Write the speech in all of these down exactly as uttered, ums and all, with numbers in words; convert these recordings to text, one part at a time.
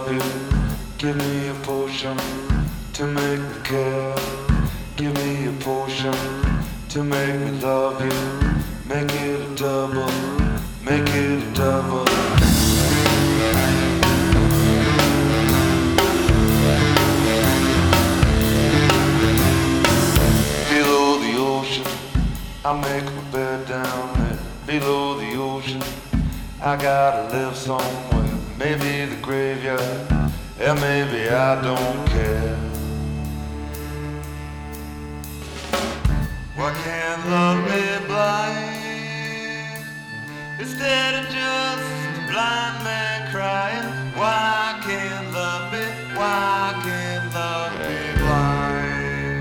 love you. Give me a potion to make me care. Give me a potion to make me love you. Make it a double, make it a double. Below the ocean, I make my bed down there. Below the ocean, I gotta live somewhere. Maybe the graveyard, and maybe I don't care. Why can't love be blind instead of just a blind man crying? Why can't love be, why can't love be blind?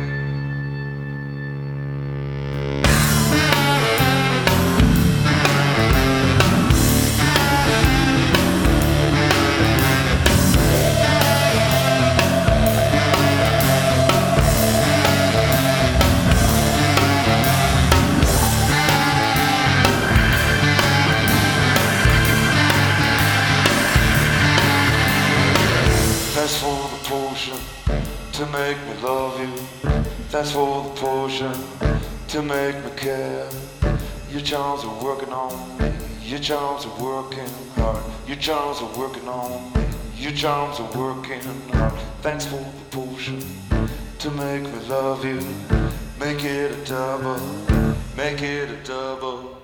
Thanks for the potion to make me love you. Thanks for the potion to make me care. Your charms are working on me. Your charms are working hard. Your charms are working on me. Your charms are working hard. Thanks for the potion to make me love you. Make it a double. Make it a double.